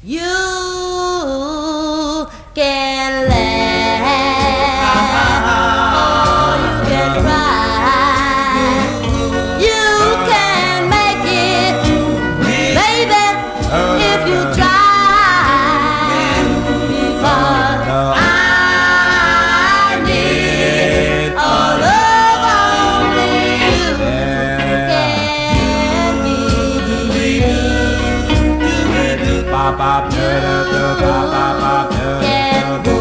You can laugh or you can cry. You can make it, baby, if you try. Because I need all love only you can give. Ba-ba, Can't go,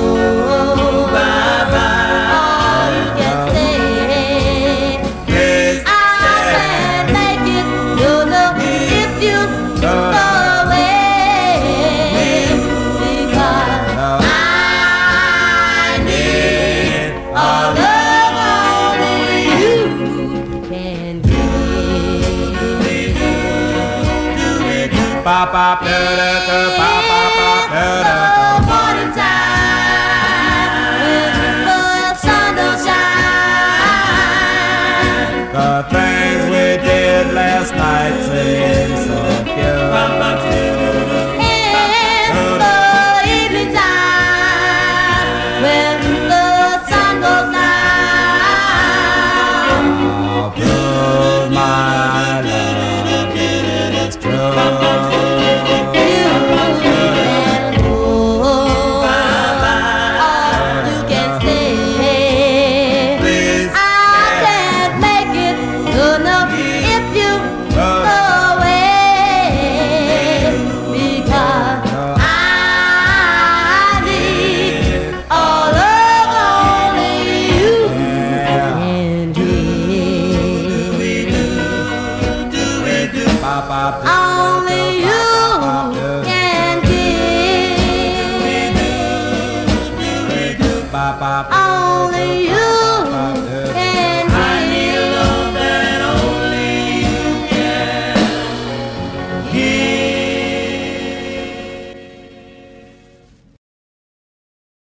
or you can stay. I can't make it, no, if you go away. Because I need all love only you can give. Morning time, when the sun don't shine. The things we did last night seem so pure. In the evening time, when the sun goes down. How good my love is true. Only you can give. Only you can